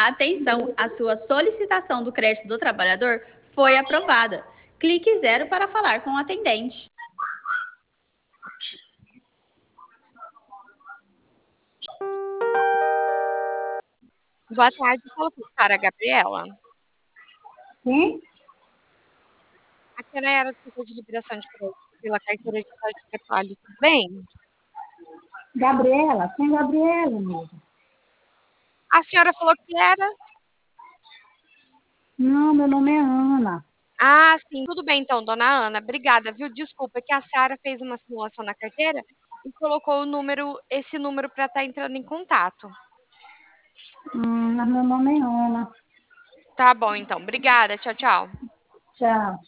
Atenção, a sua solicitação do crédito do trabalhador foi aprovada. Clique 0 para falar com o atendente. Boa tarde, fala com a senhora Gabriela. Sim? Aqui é a Nayara do Setor de Liberação de Crédito pela carteira de crédito Petróleo, tudo bem? Gabriela? Quem é Gabriela, amiga? A senhora falou que era? Não, meu nome é Ana. Ah, sim, tudo bem então, dona Ana. Obrigada, viu? Desculpa, é que a Sara fez uma simulação na carteira e colocou esse número para estar entrando em contato. Mas meu nome é Ana. Tá bom, então. Obrigada. Tchau, tchau. Tchau.